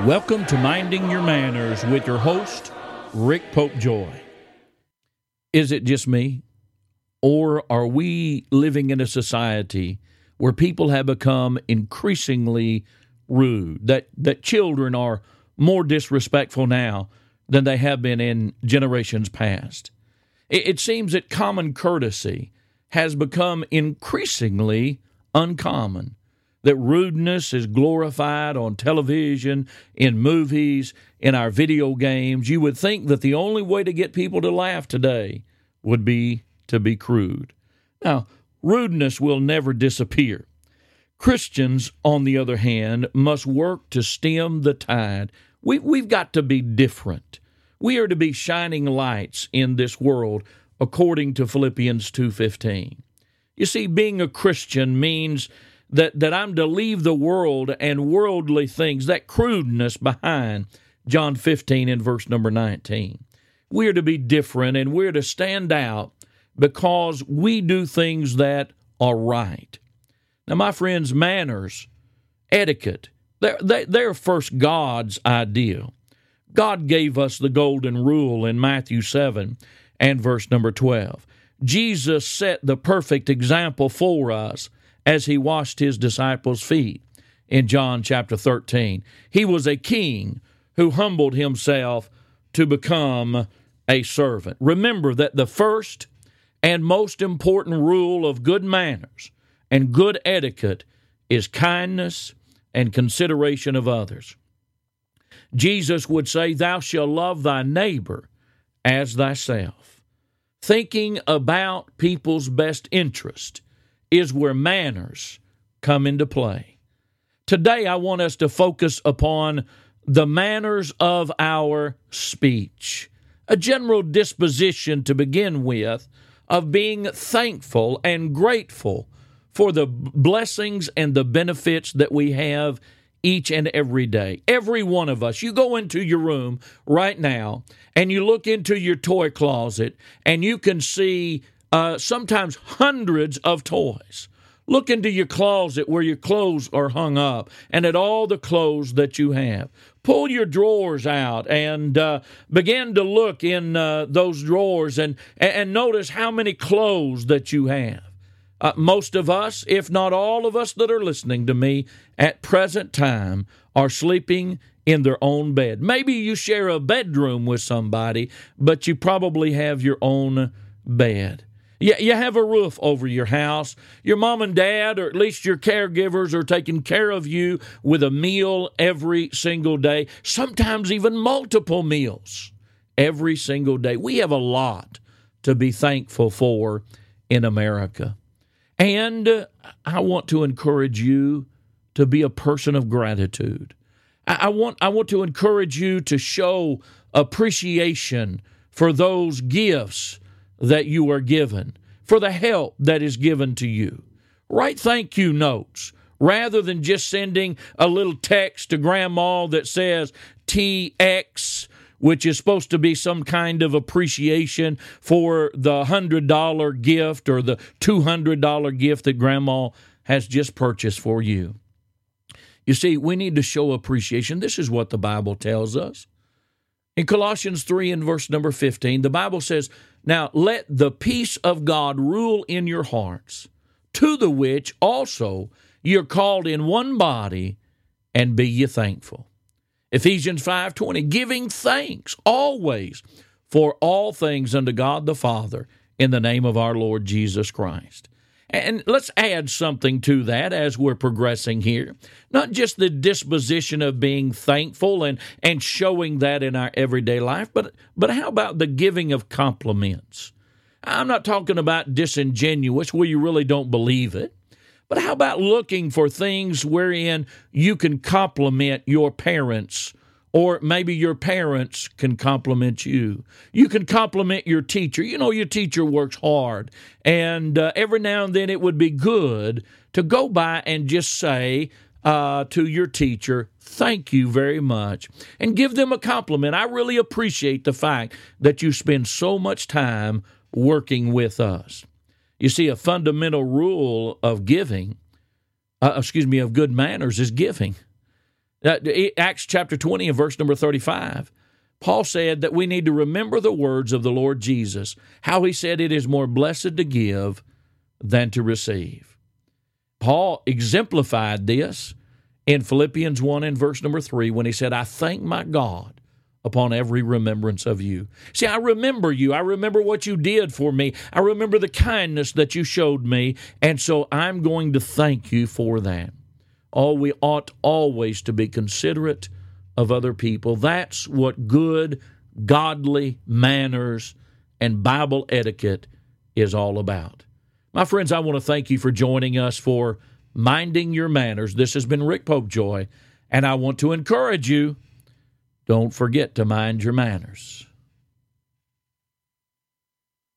Welcome to Minding Your Manners with your host, Rick Popejoy. Is it just me? Or are we living in a society where people have become increasingly rude, that children are more disrespectful now than they have been in generations past? It seems that common courtesy has become increasingly uncommon, that rudeness is glorified on television, in movies, in our video games. You would think that the only way to get people to laugh today would be to be crude. Now, rudeness will never disappear. Christians, on the other hand, must work to stem the tide. We've got to be different. We are to be shining lights in this world, according to Philippians 2:15. You see, being a Christian means that I'm to leave the world and worldly things, that crudeness behind, John 15 and verse number 19. We're to be different and we're to stand out because we do things that are right. Now, my friends, manners, etiquette, they're first God's idea. God gave us the golden rule in Matthew 7 and verse number 12. Jesus set the perfect example for us as he washed his disciples' feet in John chapter 13. He was a king who humbled himself to become a servant. Remember that the first and most important rule of good manners and good etiquette is kindness and consideration of others. Jesus would say, "Thou shalt love thy neighbor as thyself." Thinking about people's best interest is where manners come into play. Today, I want us to focus upon the manners of our speech, a general disposition to begin with of being thankful and grateful for the blessings and the benefits that we have each and every day. Every one of us, you go into your room right now and you look into your toy closet and you can see sometimes hundreds of toys. Look into your closet where your clothes are hung up and at all the clothes that you have. Pull your drawers out and begin to look in those drawers and notice how many clothes that you have. Most of us, if not all of us that are listening to me at present time, are sleeping in their own bed. Maybe you share a bedroom with somebody, but you probably have your own bed. You have a roof over your house. Your mom and dad, or at least your caregivers, are taking care of you with a meal every single day, sometimes even multiple meals every single day. We have a lot to be thankful for in America. And I want to encourage you to be a person of gratitude. I want to encourage you to show appreciation for those gifts that you are given, for the help that is given to you. Write thank you notes rather than just sending a little text to grandma that says TX, which is supposed to be some kind of appreciation for the $100 gift or the $200 gift that grandma has just purchased for you. You see, we need to show appreciation. This is what the Bible tells us. In Colossians 3 and verse number 15, the Bible says, "Now let the peace of God rule in your hearts, to the which also you're called in one body, and be ye thankful." Ephesians 5:20, "Giving thanks always for all things unto God the Father in the name of our Lord Jesus Christ." And let's add something to that as we're progressing here. Not just the disposition of being thankful and showing that in our everyday life, but how about the giving of compliments? I'm not talking about disingenuous, where you really don't believe it. But how about looking for things wherein you can compliment your parents, or maybe your parents can compliment you. You can compliment your teacher. You know, your teacher works hard, and every now and then it would be good to go by and just say to your teacher, "Thank you very much," and give them a compliment. "I really appreciate the fact that you spend so much time working with us." You see, a fundamental rule of of good manners is giving. Acts chapter 20 and verse number 35, Paul said that we need to remember the words of the Lord Jesus, how he said it is more blessed to give than to receive. Paul exemplified this in Philippians 1 and verse number 3 when he said, I thank my God upon every remembrance of you. See, I remember you. I remember what you did for me. I remember the kindness that you showed me, and so I'm going to thank you for that. Oh, we ought always to be considerate of other people. That's what good, godly manners and Bible etiquette is all about. My friends, I want to thank you for joining us for Minding Your Manners. This has been Rick Popejoy, and I want to encourage you, don't forget to mind your manners.